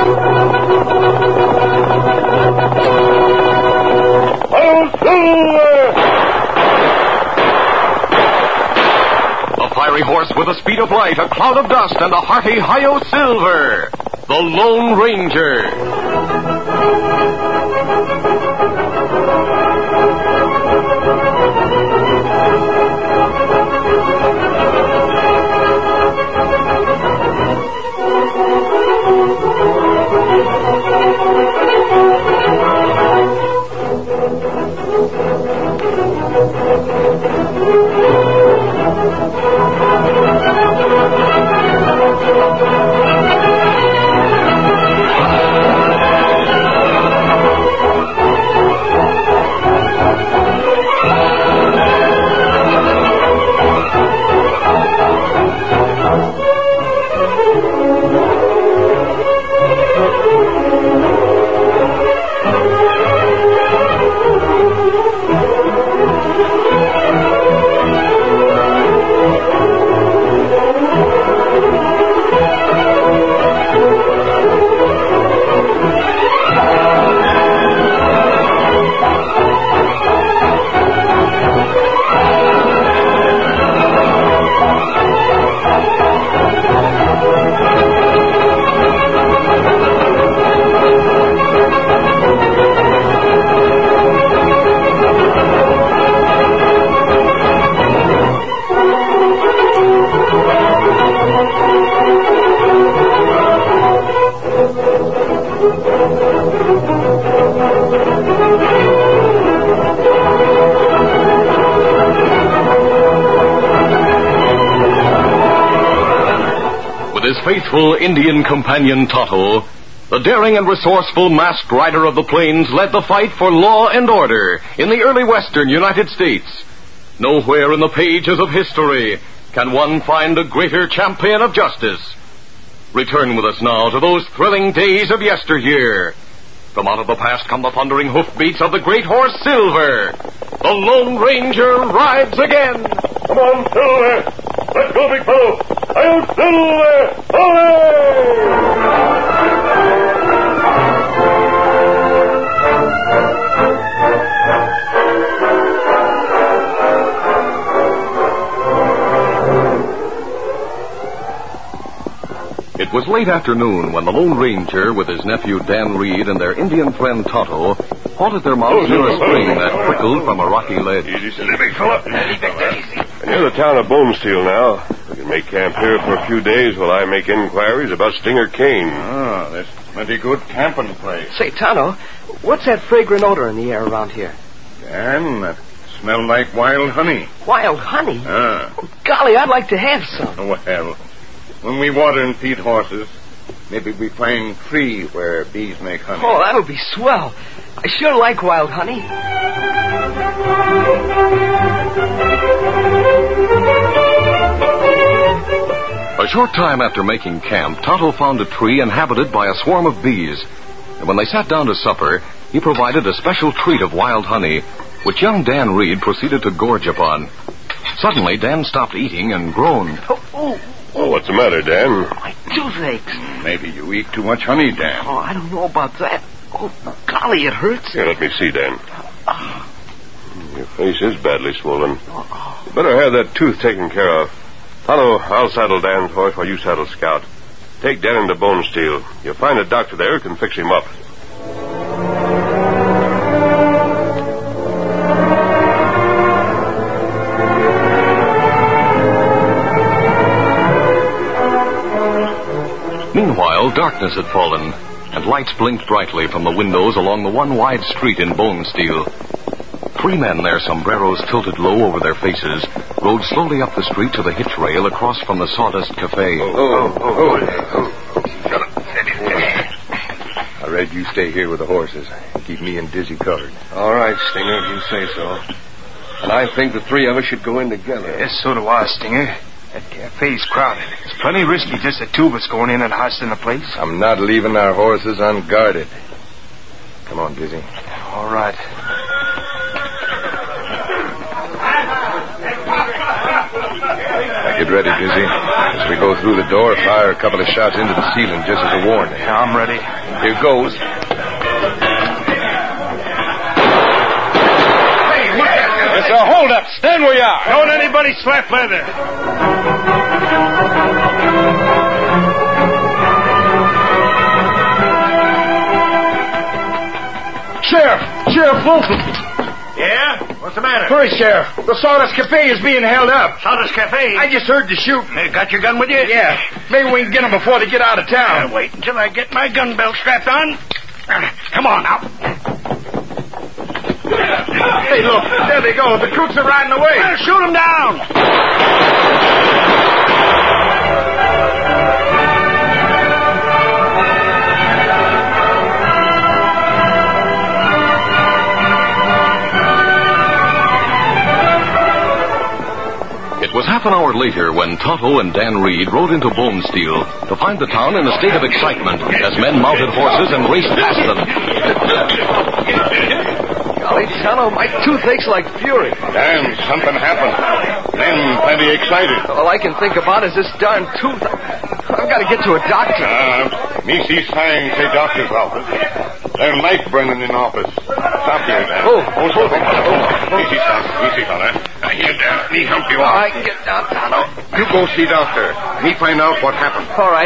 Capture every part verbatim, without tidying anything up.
Fiery horse with the speed of light, a cloud of dust, and a hearty Hi-Yo Silver, the Lone Ranger. With his faithful Indian companion Tonto, the daring and resourceful masked rider of the plains led the fight for law and order in the early western United States. Nowhere in the pages of history can one find a greater champion of justice. Return with us now to those thrilling days of yesteryear. From out of the past come the thundering hoofbeats of the great horse Silver. The Lone Ranger rides again. Come on, Silver. Let's go, big fellow. I'll Silver. Away! It was late afternoon when the Lone Ranger, with his nephew Dan Reed and their Indian friend Tonto, halted their mounts near a stream that trickled from a rocky ledge. Easy, steady, big fella. Near the town of Bonesteel now. We can make camp here for a few days while I make inquiries about Stinger Kane. Ah, that's plenty good camping place. Say, Tonto, what's that fragrant odor in the air around here? Dan, that smelled like wild honey. Wild honey? Ah. Oh, golly, I'd like to have some. Well, when we water and feed horses, maybe we find tree where bees make honey. Oh, that'll be swell. I sure like wild honey. A short time after making camp, Tonto found a tree inhabited by a swarm of bees. And when they sat down to supper, he provided a special treat of wild honey, which young Dan Reed proceeded to gorge upon. Suddenly, Dan stopped eating and groaned. Oh, oh. Oh, what's the matter, Dan? My toothaches. Maybe you eat too much honey, Dan. Oh, I don't know about that. Oh, golly, it hurts. Here, let me see, Dan. Uh, Your face is badly swollen. You better have that tooth taken care of. Tonto, I'll saddle Dan's horse while you saddle Scout. Take Dan into Bonesteel. You'll find a doctor there who can fix him up. Meanwhile, darkness had fallen, and lights blinked brightly from the windows along the one wide street in Bonesteel. Three men, their sombreros tilted low over their faces, rode slowly up the street to the hitch rail across from the Sawdust Cafe. Oh, oh, oh, oh, oh. Shut up. Steady, steady. I read you stay here with the horses. Keep me and Dizzy covered. All right, Stinger, if you say so. And I think the three of us should go in together. Yes, so do I, Stinger. That cafe's crowded. It's plenty risky just the two of us going in and hosting the place. I'm not leaving our horses unguarded. Come on, Dizzy. All right. I could ready, Dizzy. As we go through the door, fire a couple of shots into the ceiling just as a warning. Yeah, I'm ready. Here goes. It's a hold-up. Stand where you are. Don't anybody slap leather. Sheriff! Sheriff Fulton! Yeah? What's the matter? Hurry, Sheriff. The Sawdust Cafe is being held up. Sawdust Cafe? I just heard the shooting. Hey, got your gun with you? Yeah. Maybe we can get them before they get out of town. Uh, wait until I get my gun belt strapped on. Uh, come on now. Hey, look. There they go. The crooks are riding away. Well, shoot them down. It was half an hour later when Tonto and Dan Reed rode into Bonesteel to find the town in a state of excitement as men mounted horses and raced past them. Golly, Tonto, my tooth aches like fury. Damn, something happened. Men plenty excited. All I can think about is this darn tooth. I've got to get to a doctor. Uh, me see sign say doctor's office. There's light burning in office. Stop here, Dan. Oh, oh, oh, oh, oh. Easy, son. Easy, fella. Now, here, Dan. Me help you out. I can get down, Tonto. You go see doctor. Me find out what happened. All right.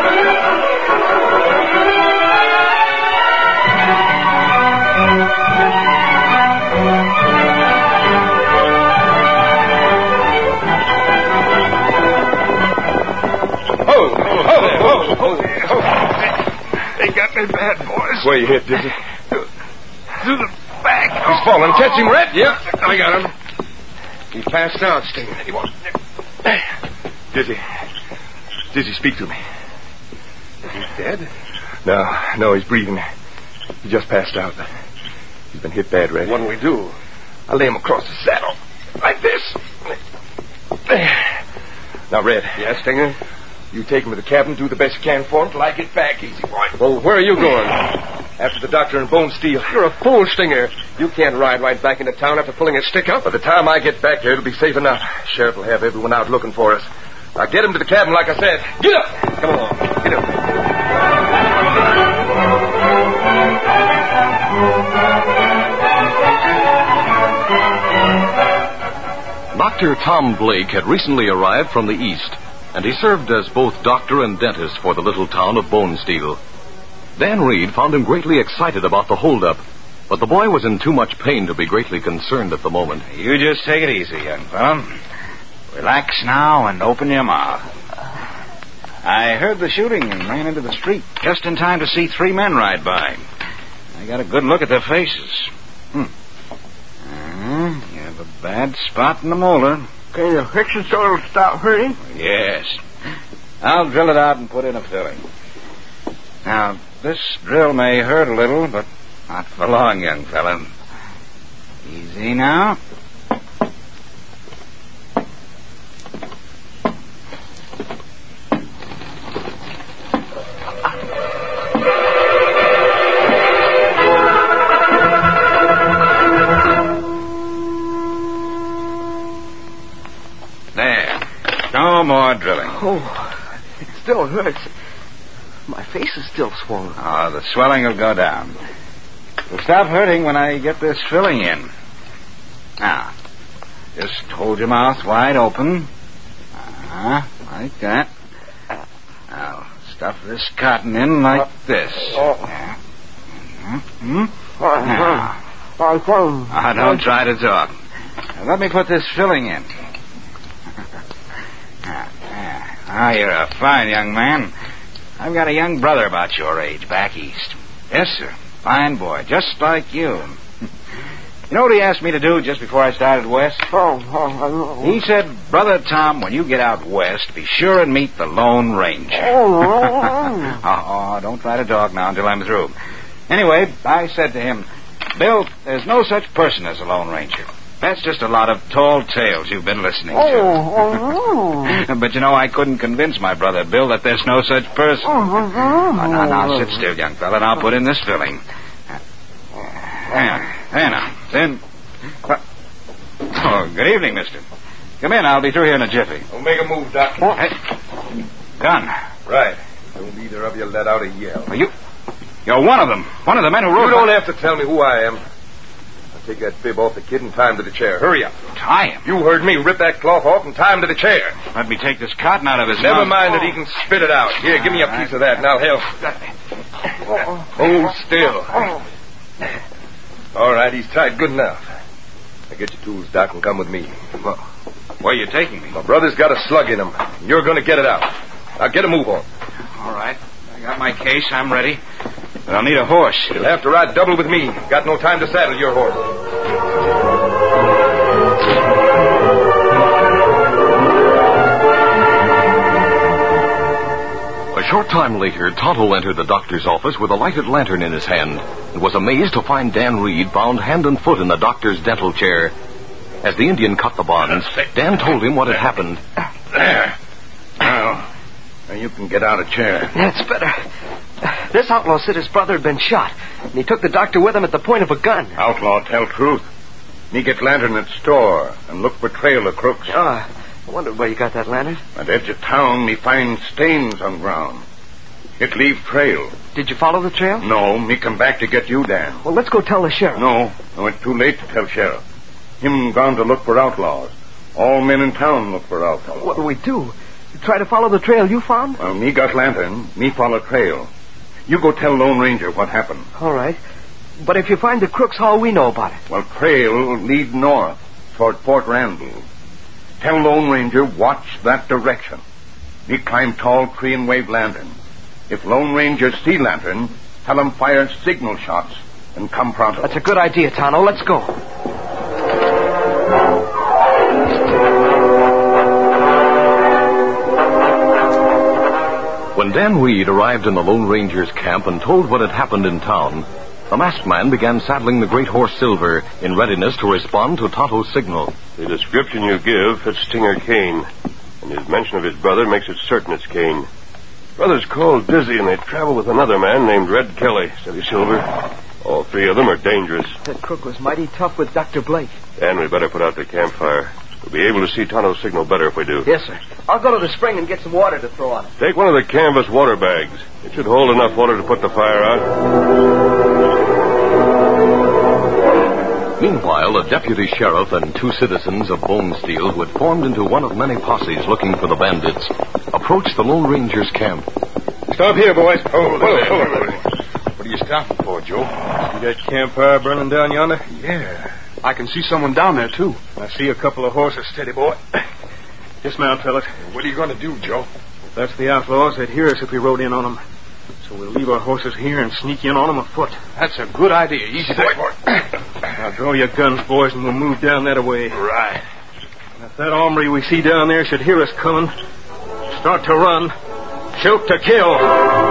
Oh, oh, oh, oh, oh. They got me bad, boys. Where you hit, Dizzy? Through the back. He's falling. Catch him, Red. Yep, I got him. He passed out, Stinger. He won't. Dizzy. Dizzy, speak to me. He's dead? No, no, he's breathing. He just passed out. He's been hit bad, Red. What'll we do? I lay him across the saddle. Like this. Now, Red. Yes, Stinger? You take him to the cabin, do the best you can for him till I get back, easy boy. Well, where are you going? After the doctor and Bonesteel. You're a fool, Stinger. You can't ride right back into town after pulling a stick up. By the time I get back there, it'll be safe enough. Sheriff will have everyone out looking for us. Now get him to the cabin, like I said. Get up! Come along. Get up. Doctor Tom Blake had recently arrived from the east, and he served as both doctor and dentist for the little town of Bonesteel. Dan Reed found him greatly excited about the holdup, but the boy was in too much pain to be greatly concerned at the moment. You just take it easy, young fellow. Relax now and open your mouth. I heard the shooting and ran into the street just in time to see three men ride by. I got a good look at their faces. Hmm. Uh, you have a bad spot in the molar. Can you fix it so it'll stop hurting? Yes. I'll drill it out and put in a filling. Now, this drill may hurt a little, but not for long, young fella. Easy now. There. No more drilling. Oh, it still hurts. My face is still swollen. Oh, the swelling will go down. It'll stop hurting when I get this filling in. Now, just hold your mouth wide open. Uh-huh, like that. Now, stuff this cotton in like this. Yeah. Mm-hmm. Now, oh, don't try to talk. Now, let me put this filling in. Ah, you're a fine young man. I've got a young brother about your age back east. Yes, sir. Fine boy, just like you. You know what he asked me to do just before I started west? Oh, oh, He said, Brother Tom, when you get out west, be sure and meet the Lone Ranger. oh, oh, oh, don't try to talk now until I'm through. Anyway, I said to him, Bill, there's no such person as a Lone Ranger. That's just a lot of tall tales you've been listening to. oh, oh. But, you know, I couldn't convince my brother Bill that there's no such person. Oh, Oh, now, now, sit still, young fella, and I'll put in this filling. There, there now. Then... Oh, good evening, mister. Come in. I'll be through here in a jiffy. Don't make a move, Doc. Oh, hey. Gun. Right. Don't either of you let out a yell. Are you... You're one of them. One of the men who wrote... You don't have to tell me who I am. I'll take that bib off the kid and tie him to the chair. Hurry up. Tie him? You heard me. Rip that cloth off and tie him to the chair. Let me take this cotton out of his Never mouth. mind that he can spit it out. Here, give me a piece of that and I'll help. Hold still. All right, he's tied good enough. Now get your tools, Doc, and come with me. Well, where are you taking me? My brother's got a slug in him. You're going to get it out. Now get a move on. All right. I got my case. I'm ready. But I'll need a horse. You'll have to ride double with me. Got no time to saddle your horse. A short time later, Tonto entered the doctor's office with a lighted lantern in his hand and was amazed to find Dan Reed bound hand and foot in the doctor's dental chair. As the Indian cut the bonds, Dan told him what had happened. There. Now, now you can get out of chair. That's better. This outlaw said his brother had been shot, and he took the doctor with him at the point of a gun. Outlaw, tell truth. Me get lantern at store and look for trail of crooks. Oh, I wondered where you got that lantern. At edge of town, me find stains on ground. It leave trail. Did you follow the trail? No, me come back to get you, Dan. Well, let's go tell the sheriff. No, no, it's too late to tell sheriff. Him gone to look for outlaws. All men in town look for outlaws. What do we do? Try to follow the trail you found? Well, me got lantern. Me follow trail. You go tell Lone Ranger what happened. All right. But if you find the crooks, how will we know about it? Well, trail lead north toward Fort Randall. Tell Lone Ranger watch that direction. Me climb tall tree and wave lantern. If Lone Ranger see lantern, tell him fire signal shots and come pronto. That's a good idea, Tonto. Let's go. When Dan Reed arrived in the Lone Ranger's camp and told what had happened in town, the masked man began saddling the great horse Silver in readiness to respond to Tonto's signal. The description you give fits Stinger Kane, and his mention of his brother makes it certain it's Kane. Brother's called Dizzy, and they travel with another man named Red Kelly, steady Silver. All three of them are dangerous. That crook was mighty tough with Doctor Blake. Dan, we better put out the campfire. We'll be able to see Tonto's signal better if we do. Yes, sir. I'll go to the spring and get some water to throw on it. Take one of the canvas water bags. It should hold enough water to put the fire out. Meanwhile, a deputy sheriff and two citizens of Bonesteel, who had formed into one of many posses looking for the bandits, approached the Lone Ranger's camp. Stop here, boys. Hold, hold, hold. What are you stopping for, Joe? See that campfire burning down yonder? Yeah. I can see someone down there, too. I see a couple of horses. Steady, boy. Dismount, fellas. What are you going to do, Joe? If that's the outlaws, they'd hear us if we rode in on them. So we'll leave our horses here and sneak in on them afoot. That's a good idea. Easy there, boy. Now draw your guns, boys, and we'll move down that way. Right. And if that hombre we see down there should hear us coming, start to run, shoot to kill.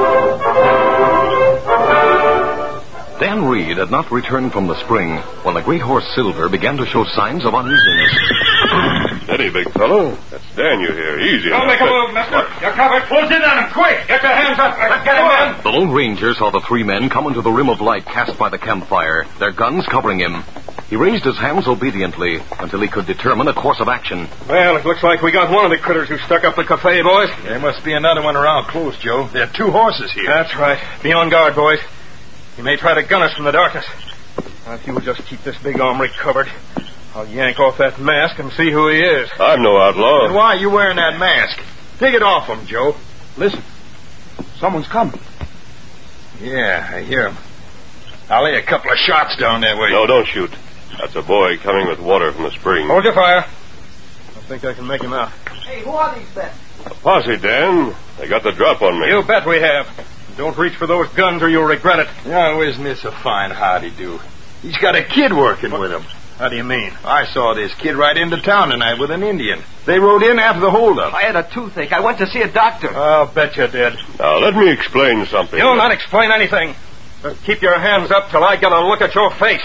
Dan Reed had not returned from the spring when the great horse Silver began to show signs of uneasiness. Steady, big fellow. That's Dan you hear. Easy. Don't make a move, mister. You're covered. Close in on him, quick. Get your hands up. Let's get him, man. The Lone Ranger saw the three men come into the rim of light cast by the campfire, their guns covering him. He raised his hands obediently until he could determine a course of action. Well, it looks like we got one of the critters who stuck up the cafe, boys. There must be another one around close, Joe. There are two horses here. That's right. Be on guard, boys. He may try to gun us from the darkness. Now, if you will just keep this big hombre covered, I'll yank off that mask and see who he is. I'm no outlaw. And why are you wearing that mask? Take it off him, Joe. Listen. Someone's coming. Yeah, I hear him. I'll lay a couple of shots down there where you... No, don't shoot. That's a boy coming with water from the spring. Hold your fire. I think I can make him out. Hey, who are these men? A posse, Dan. They got the drop on me. You bet we have. Don't reach for those guns or you'll regret it. Oh, isn't this a fine howdy-do? He's got a kid working with him. How do you mean? I saw this kid ride into town tonight with an Indian. They rode in after the holdup. I had a toothache. I went to see a doctor. I'll bet you did. Now, let me explain something. You'll not explain anything. Just keep your hands up till I get a look at your face.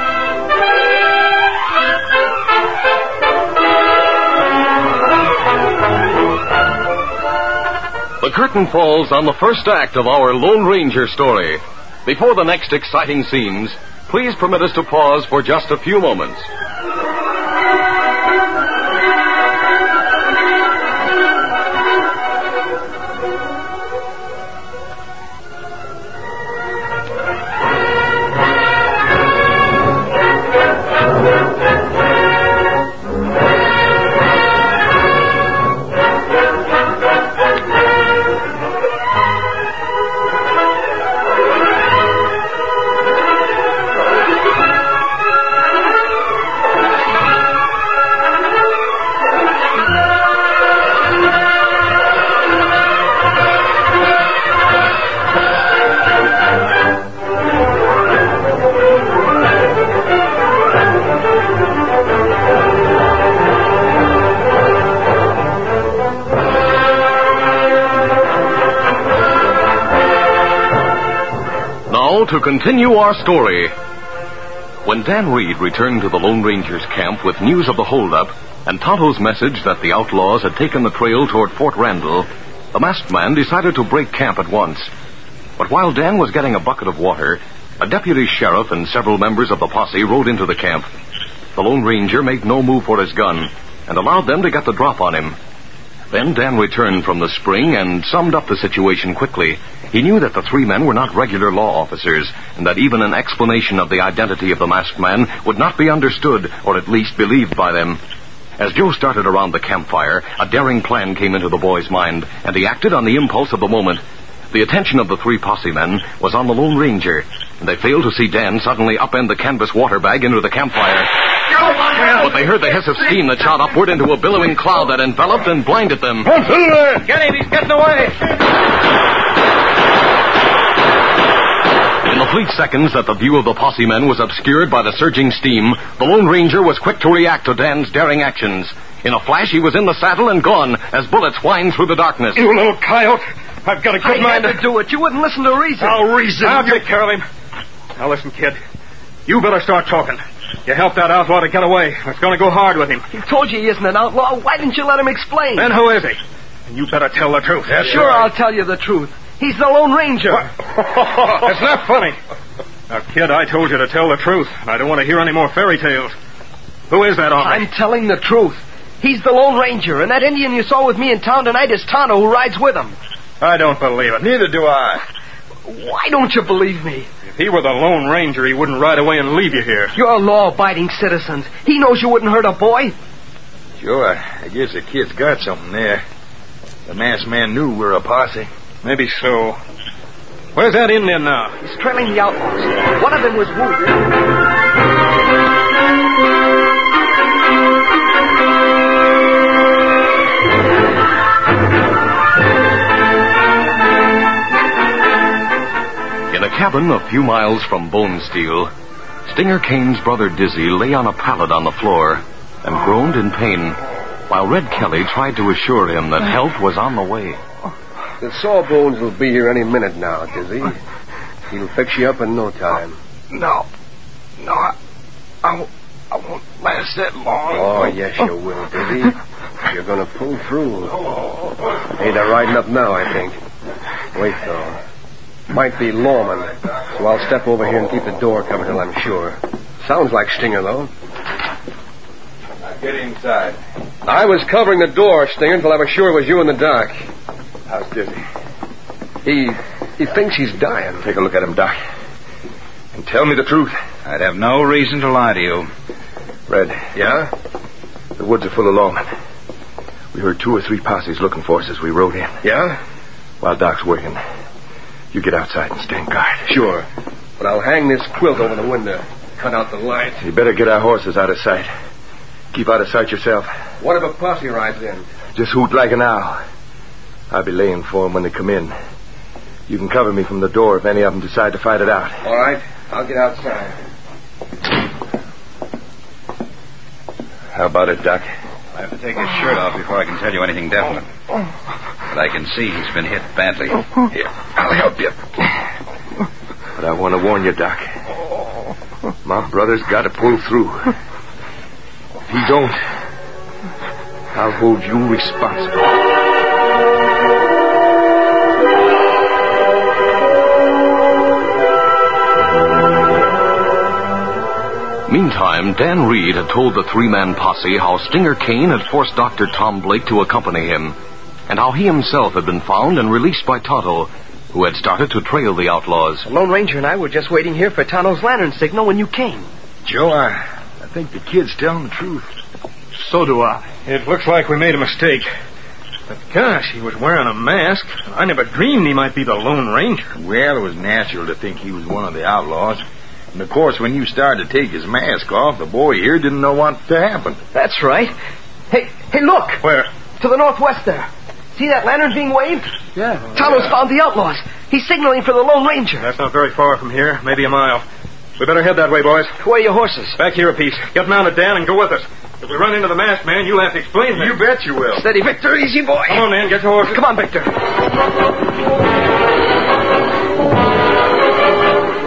The curtain falls on the first act of our Lone Ranger story. Before the next exciting scenes, please permit us to pause for just a few moments. now to continue our story. When Dan Reed returned to the Lone Ranger's camp with news of the holdup and Tonto's message that the outlaws had taken the trail toward Fort Randall, the masked man decided to break camp at once. But while Dan was getting a bucket of water, a deputy sheriff and several members of the posse rode into the camp. The Lone Ranger made no move for his gun and allowed them to get the drop on him. Then Dan returned from the spring and summed up the situation quickly. He knew that the three men were not regular law officers, and that even an explanation of the identity of the masked man would not be understood, or at least believed by them. As Joe started around the campfire, a daring plan came into the boy's mind, and he acted on the impulse of the moment. The attention of the three posse men was on the Lone Ranger, and they failed to see Dan suddenly upend the canvas water bag into the campfire. But they heard the hiss of steam that shot upward into a billowing cloud that enveloped and blinded them. Get him! He's getting away! In the fleet seconds that the view of the posse men was obscured by the surging steam, the Lone Ranger was quick to react to Dan's daring actions. In a flash, he was in the saddle and gone as bullets whined through the darkness. You little coyote! I've got a good I mind had to do it. You wouldn't listen to reason. I'll reason. I'll take care of him. Now listen, kid. You better start talking. You helped that outlaw to get away. It's going to go hard with him. He told you he isn't an outlaw. Why didn't you let him explain? Then who is he? And you better tell the truth. Yes, sure, I'll tell you the truth. He's the Lone Ranger. It's not funny. Now, kid, I told you to tell the truth, and I don't want to hear any more fairy tales. Who is that hombre? I'm telling the truth. He's the Lone Ranger, and that Indian you saw with me in town tonight is Tonto, who rides with him. I don't believe it. Neither do I. Why don't you believe me? If he were the Lone Ranger, he wouldn't ride away and leave you here. You're law-abiding citizens. He knows you wouldn't hurt a boy. Sure, I guess the kid's got something there. The masked man knew we were a posse. Maybe so. Where's that Indian now? He's trailing the outlaws. One of them was wounded. In a cabin a few miles from Bone Steel, Stinger Kane's brother Dizzy lay on a pallet on the floor and groaned in pain, while Red Kelly tried to assure him that help was on the way. The Sawbones will be here any minute now, Dizzy. He'll fix you up in no time. No. No, I, I, won't, I won't last that long. Oh, yes, you will, Dizzy. You're going to pull through. Hey, they're riding up now, I think. Wait, though. Might be lawmen, so I'll step over here and keep the door covered till I'm sure. Sounds like Stinger, though. Now get inside. I was covering the door, Stinger, until I was sure it was you in the dark. How's Dizzy? He... he thinks he's dying. Take a look at him, Doc. And tell me the truth. I'd have no reason to lie to you. Red. Yeah? The woods are full of lawmen. We heard two or three posses looking for us as we rode in. Yeah? While Doc's working, you get outside and stand guard. Sure. But I'll hang this quilt over the window. Cut out the light. You better get our horses out of sight. Keep out of sight yourself. What if a posse rides in? Just hoot like an owl. I'll be laying for them when they come in. You can cover me from the door if any of them decide to fight it out. All right. I'll get outside. How about it, Doc? I have to take his shirt off before I can tell you anything definite. But I can see he's been hit badly. Here, I'll help you. But I want to warn you, Doc. My brother's got to pull through. If he don't, I'll hold you responsible. Meantime, Dan Reed had told the three-man posse how Stinger Kane had forced Doctor Tom Blake to accompany him, and how he himself had been found and released by Tonto, who had started to trail the outlaws. The Lone Ranger and I were just waiting here for Tonto's lantern signal when you came. Joe, I, I think the kid's telling the truth. So do I. It looks like we made a mistake. But gosh, he was wearing a mask. I never dreamed he might be the Lone Ranger. Well, it was natural to think he was one of the outlaws. And, of course, when you started to take his mask off, the boy here didn't know what to happen. That's right. Hey, hey, look! Where? To the northwest there. See that lantern being waved? Yeah. Tonto's yeah. found the outlaws. He's signaling for the Lone Ranger. That's not very far from here. Maybe a mile. We better head that way, boys. Where are your horses? Back here a piece. Get mounted, Dan, and go with us. If we run into the masked man, you'll have to explain to him. You bet you will. Steady, Victor. Easy, boy. Come on, Dan. Get your horses. Come on, Victor.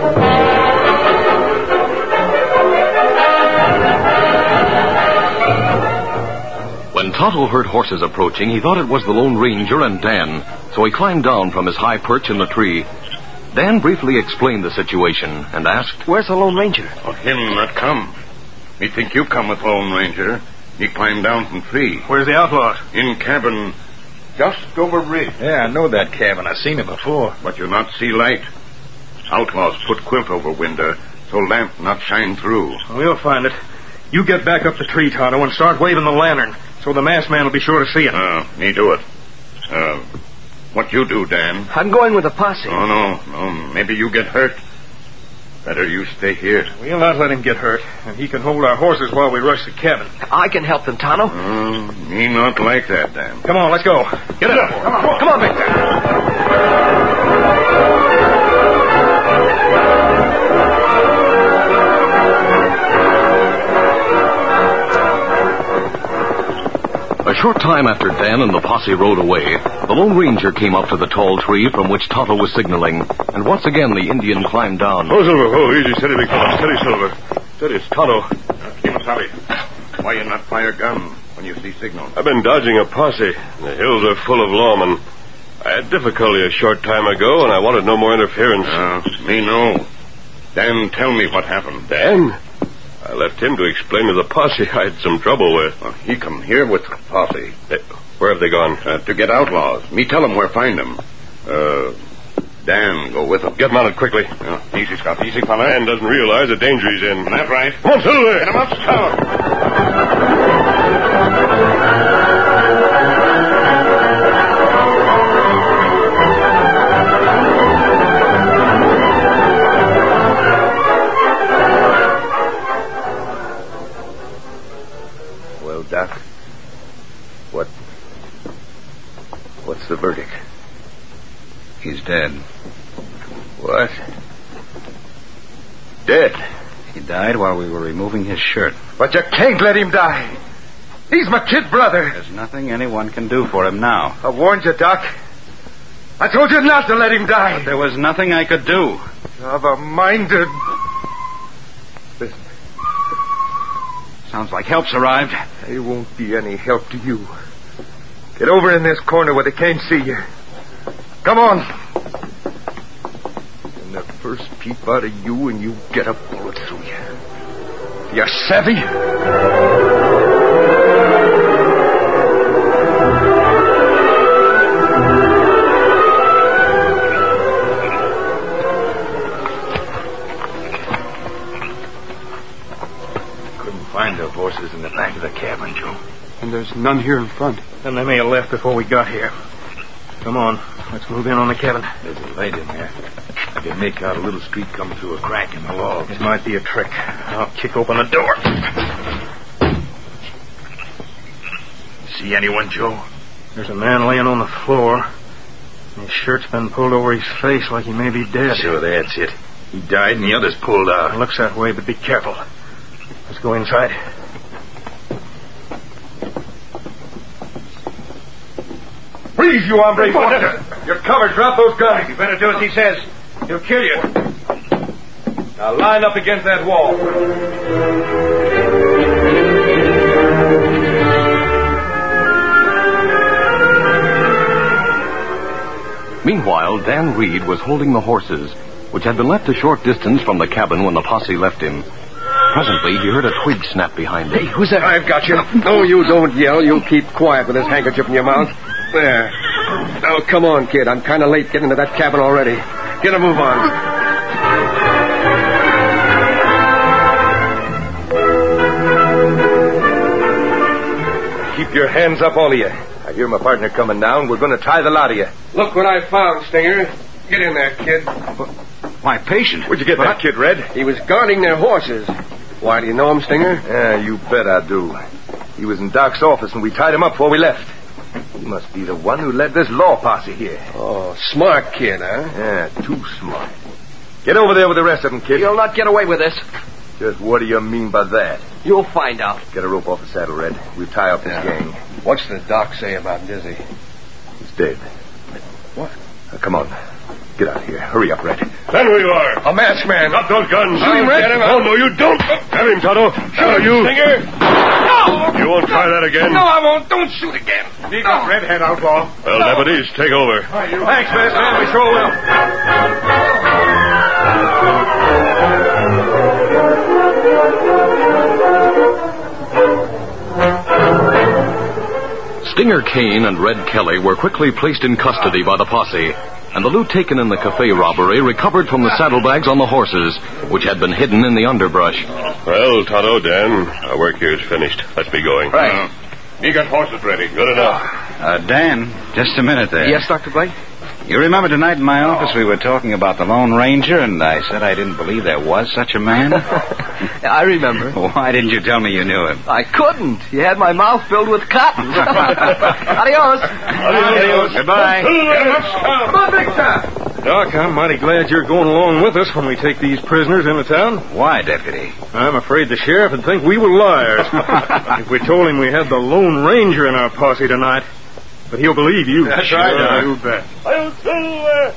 Tonto heard horses approaching, he thought it was the Lone Ranger and Dan, so he climbed down from his high perch in the tree. Dan briefly explained the situation and asked, "Where's the Lone Ranger?" Oh, him not come. Me think you come with Lone Ranger. He climbed down from tree. Where's the outlaws? In cabin just over ridge. Yeah, I know that cabin. I've seen it before. But you not see light. Outlaws put quilt over window, so lamp not shine through. We'll find it. You get back up the tree, Tonto, and start waving the lantern, so the masked man will be sure to see it. Uh, me do it. Uh, what you do, Dan? I'm going with the posse. Oh, no, no. Maybe you get hurt. Better you stay here. We'll not let him get hurt, and he can hold our horses while we rush the cabin. I can help them, Tonto. Uh, me not like that, Dan. Come on, let's go. Get up. Come on, come on, Victor. A short time after Dan and the posse rode away, the Lone Ranger came up to the tall tree from which Tonto was signaling, and once again the Indian climbed down. Oh, Silver. Oh, easy, steady, big fella. Steady, Silver. Steady, it's Tonto. Kimasabi, why you not fire gun when you see signal? I've been dodging a posse. The hills are full of lawmen. I had difficulty a short time ago, and I wanted no more interference. Uh, me no. Dan, tell me what happened. Dan? I left him to explain to the posse I had some trouble with. Uh, he come here with the posse. They, where have they gone? Uh, to get outlaws. Me tell them where find them. Uh, Dan, go with them. Get mounted quickly. Uh, easy, Scott. Easy, fella. Dan doesn't realize the danger he's in. That's right. Come on, Silver. Get him up, Scout. Doc, what... what's the verdict? He's dead. What? Dead? He died while we were removing his shirt. But you can't let him die. He's my kid brother. There's nothing anyone can do for him now. I warned you, Doc. I told you not to let him die. But there was nothing I could do. I've a mind to... Listen. Sounds like help's arrived. There won't be any help to you. Get over in this corner where they can't see you. Come on. And the first peep out of you and you get a bullet through you. You savvy? Find the horses in the back of the cabin, Joe. And there's none here in front. Then they may have left before we got here. Come on, let's move in on the cabin. There's a light in there. I can make out a little street come through a crack in the log. It might be a trick. I'll kick open the door. See anyone, Joe? There's a man laying on the floor. His shirt's been pulled over his face like he may be dead. Sure, that's it. He died and the others pulled out. It looks that way, but be careful. Let's go inside. Freeze, you hombre! You're covered. Drop those guns. You better do as he says. He'll kill you. Now line up against that wall. Meanwhile, Dan Reed was holding the horses, which had been left a short distance from the cabin when the posse left him. Presently, he heard a twig snap behind him. Hey, who's that? I've got you. No, you don't yell. You keep quiet with this handkerchief in your mouth. There. Now, come on, kid. I'm kind of late getting to that cabin already. Get a move on. Keep your hands up, all of you. I hear my partner coming down. We're going to tie the lot of you. Look what I found, Stinger. Get in there, kid. My patient. Where'd you get that kid, Red? He was guarding their horses. Why, do you know him, Stinger? Yeah, you bet I do. He was in Doc's office, and we tied him up before we left. He must be the one who led this law posse here. Oh, smart kid, huh? Yeah, too smart. Get over there with the rest of them, kid. You'll not get away with this. Just what do you mean by that? You'll find out. Get a rope off the saddle, Red. We'll tie up this Yeah. gang. What's the doc say about Dizzy? He's dead. What? Now, come on. Get out of here. Hurry up, Red. Stand where you are. A masked man. Drop those guns. Shoot him, Red. Get him. Oh, no, you don't. Have him, Tonto. Shoot you. Stinger. No! You won't try that again? No, I won't. Don't shoot again. Need that redhead outlaw. Well, deputies, take over. Thanks, fast man. We sure will. Stinger Kane and Red Kelly were quickly placed in custody by the posse, and the loot taken in the cafe robbery recovered from the saddlebags on the horses, which had been hidden in the underbrush. Well, Tonto, Dan, our work here is finished. Let's be going. Right. Uh, you got horses ready. Good enough. Uh, Dan, just a minute there. Yes, Doctor Blake? You remember tonight in my office we were talking about the Lone Ranger, and I said I didn't believe there was such a man? I remember. Why didn't you tell me you knew him? I couldn't. You had my mouth filled with cotton. Adios. Adios. Goodbye. Come on, Big Tom. Doc, I'm mighty glad you're going along with us when we take these prisoners into town. Why, Deputy? I'm afraid the sheriff would think we were liars if we told him we had the Lone Ranger in our posse tonight. But he'll believe you. That's right, Doc. You bet. I'll silver.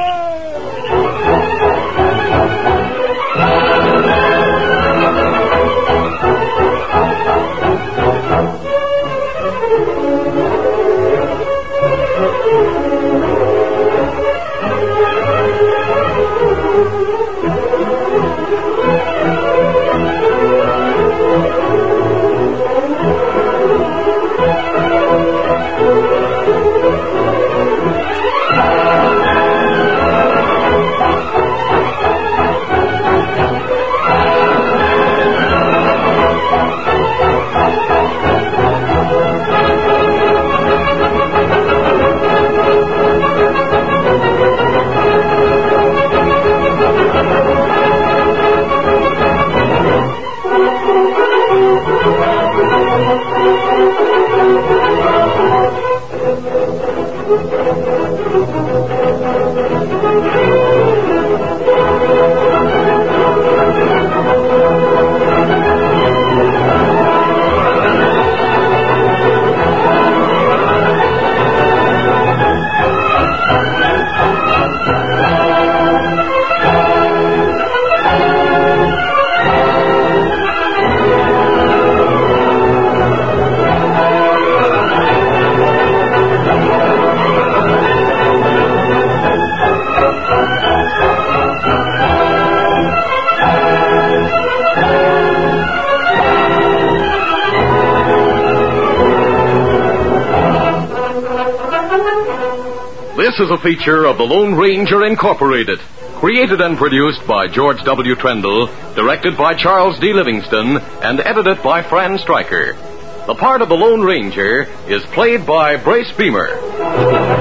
This is a feature of the Lone Ranger Incorporated, created and produced by George W. Trendle, directed by Charles D. Livingston, and edited by Fran Stryker. The part of the Lone Ranger is played by Brace Beamer.